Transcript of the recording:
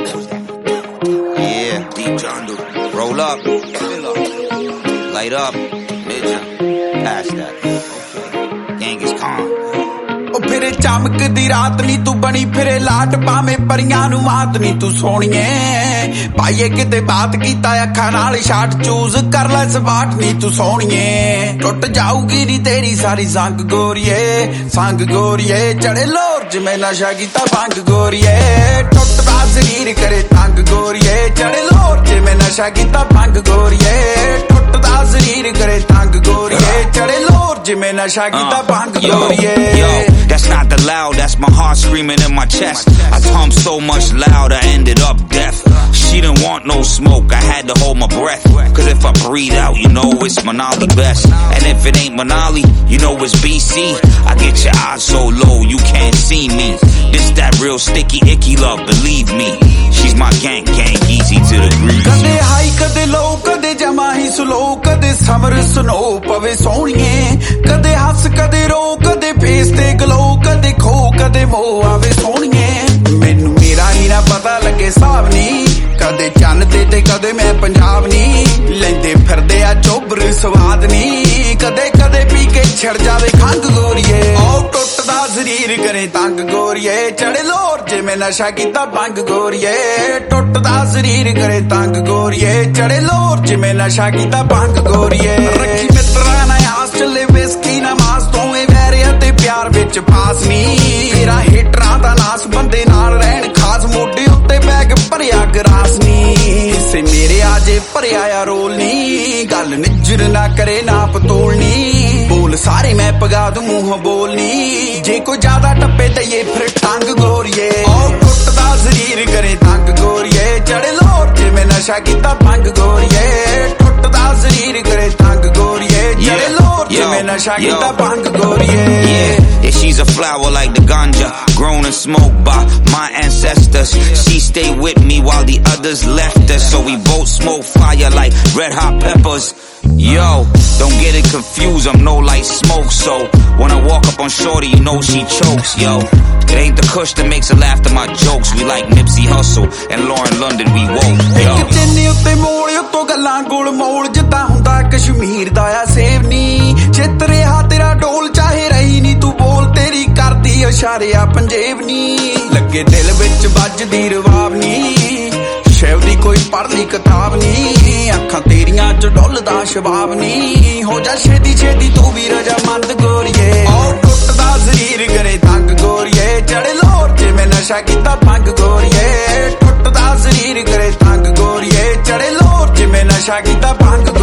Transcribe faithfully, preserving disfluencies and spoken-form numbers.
Yeah, deep jungle. Roll up. Light up. Midja. Pass that. Okay. Genghis Khan. ਉਹ ਫਿਰੇ ਚਮਕਦੀ ਰਾਤ ਨੀ ਤੂੰ ਬਣੀ ਫਿਰੇ ਲਾਟ ਭਾਵੇਂ ਪਰੀਆਂ ਨੂੰ ਮਾਤ ਨੀ ਤੂੰ ਸੋਹਣੀਏ ਪਾਈਏ ਕਿਤੇ ਬਾਤ ਕੀਤਾ ਅੱਖਾਂ ਨਾਲ ਸ਼ਾਟ ਚੂਜ਼ ਕਰ ਲੈ ਸਵਾਟ ਨੀ ਤੂੰ ਸੋਹਣੀਏ ਟੁੱਟ ਜਾਊਗੀ ਨੀ ਤੇਰੀ ਸਾਰੀ ਸੰਗ ਗੋਰੀਏ ਸੰਗ ਗੋਰੀਏ ਚੜੇ ਲੋਰ ਜਿਵੇਂ ਨਸ਼ਾ ਕੀਤਾ ਭੰਗ ਗੋਰੀਏ ਟੁੱਟਦਾ ਸਰੀਰ ਕਰੇ ਤੰਗ ਗੋਰੀਏ ਚੜੇ ਲੋਰ ਜਿਵੇਂ ਨਸ਼ਾ ਕੀਤਾ ਭੰਗ ਗੋਰੀਏ ਟੁੱਟਦਾ ਸਰੀਰ ਕਰੇ ਤੰਗ ਗੋਰੀਏ ਚੜੇ ਲੋਰ ਜਿਵੇਂ ਨਸ਼ਾ ਕੀਤਾ ਭੰਗ ਗੋਰੀਏ That's not the loud, that's my heart screaming in my chest. I pumped so much loud, I ended up deaf. She didn't want no smoke, I had to hold my breath. Cause if I breathe out, you know it's Manali best. And if it ain't Manali, you know it's B C. I get your eyes so low, you can't see me. This that real sticky, icky love, believe me. She's my gang, gang, easy to the breeze. Kade high, kade low, kade jama hi slow, kade summer snow, pave soniye. Kade has, kade ro, kade face te glow, kade kho, kade mo, ave soniye. Mainu mera hi na pata lage saab ni. ਕਦੇ ਚੰਨ ਤੇ ਤੇ ਕਦੇ ਮੈਂ ਪੰਜਾਬ ਨੀ ਲੈਂਦੇ ਫਿਰਦੇ ਆ ਚੋਬਰ ਸਵਾਦ ਨੀ ਕਦੇ ਕਦੇ ਪੀ ਕੇ ਛੜ ਜਾਵੇ ਖੰਗ ਗੋਰੀਏ ਉਹ ਟੁੱਟਦਾ ਸਰੀਰ ਕਰੇ ਤੰਗ ਗੋਰੀਏ ਚੜੇ ਲੋਰ ਜਿਵੇਂ ਨਸ਼ਾ ਕੀਤਾ ਭੰਗ ਗੋਰੀਏ ਟੁੱਟਦਾ ਸਰੀਰ ਕਰੇ ਤੰਗ ਗੋਰੀਏ ਚੜੇ ਲੋਰ ਜਿਵੇਂ ਨਸ਼ਾ ਕੀਤਾ ਭੰਗ ਗੋਰੀਏ ਰੱਖੀ ਮਿੱਤਰਾਂ ਨਾਲ ਆਸ ਚੱਲੇ ਵਿਸਕੀ ਨਾ ਮਾਸ ਦੋਵੇਂ ਵੈਰਿਆਂ ਤੇ ਪਿਆਰ ਵਿੱਚ ਪਾਸ ਨੀ ਤੇਰਾ ਹੀਟਰਾਂ ਦਾ ਨਾਸ ਬੰਦੇ ਨਾਲ ਰਹਿਣ ਖਾਸ ਮੋਢੇ ਉੱਤੇ ਬੈਗ ਭਰਿਆ ਗਰਾਸ ਕਿਸੇ ਮੇਰੇ ਆਜੇ ਭਰਿਆ ਆ ਰੋਲ ਨੀ ਗੱਲ ਨਿੱਜਰ ਨਾ ਕਰੇ ਨਾ ਪਤੋਲਨੀ ਬੋਲ ਸਾਰੇ ਮੈਂ ਪਗਾ ਦੂੰ ਮੂੰਹ ਬੋਲਨੀ ਜੇ ਕੋਈ ਜ਼ਿਆਦਾ ਟੱਪੇ ਦਈਏ ਫਿਰ ਟੰਗ ਗੋਰੀਏ ਉਹ ਟੁੱਟਦਾ ਸਰੀਰ ਕਰੇ ਤੰਗ ਗੋਰੀਏ ਚੜੇ ਲੋਰ ਜਿਵੇਂ ਨਸ਼ਾ ਕੀਤਾ ਭੰਗ ਗੋਰੀਏ ਟੁੱਟਦਾ ਸਰੀਰ ਕਰੇ ਤੰਗ ਗੋਰੀਏ ਚੜੇ ਲੋਰ ਜਿਵੇਂ ਨਸ਼ਾ ਕੀਤਾ ਭੰਗ ਗੋਰੀਏ Yeah, she's a flower like the ganja, grown and smoked by my ancestors. She stayed with me while the others left us, so we both smoke fire like red hot peppers. Yo, don't get it confused, I'm no light smoke, so when I walk up on shorty, you know she chokes, yo. It ain't the kush that makes her laugh at my jokes, we like Nipsey Hussle and Lauren London, we woke, yo. ਇੱਕ ਚੰਨੀ ਉੱਤੇ ਮੋੜ ਉੱਤੋਂ ਗੱਲਾਂ ਗੋਲ ਮੋੜ ਜਿੱਦਾਂ ਹੁੰਦਾ ਕਸ਼ਮੀਰ ਦਾ ਆ save ਨੀ ਚਿੱਤ ਰਿਹਾ ਤੇਰਾ ਡੋਲ ਚਾਹੇ ਰਹੀ ਨੀ ਤੂੰ ਬੋਲ ਤੇਰੀ ਕਰਦੀ ਇਸ਼ਾਰੇ ਆ ਪੰਜੇਬ ਨੀ ਲੱਗੇ ਦਿਲ ਵਿੱਚ ਵੱਜਦੀ ਰਵਾਬ ਨੀ ਸ਼ੈਵ ਦੀ ਕੋਈ ਪੜ੍ਹ ਲਈ ਕਿਤਾਬ ਨੀ ਅੱਖਾਂ ਤੇਰੀਆਂ ਚ ਡੁੱਲਦਾ ਸ਼ਬਾਬ ਨੀ ਹੋ ਜਾ ਛੇਤੀ ਛੇਤੀ ਤੂੰ ਵੀ ਰਜਾਮੰਦ ਗੋਰੀਏ ਉਹ ਟੁੱਟਦਾ ਸਰੀਰ ਕਰੇ ਤੰਗ ਗੋਰੀਏ ਚੜੇ ਲੋਰ ਜਿਵੇਂ ਨਸ਼ਾ ਕੀਤਾ ਭੰਗ ਗੋਰੀਏ ਟੁੱਟਦਾ ਸਰੀਰ ਕਰੇ ਤੰਗ ਗੋਰੀਏ ਚੜੇ ਲੋਰ ਜਿਵੇਂ ਨਸ਼ਾ ਕੀਤਾ ਭੰਗ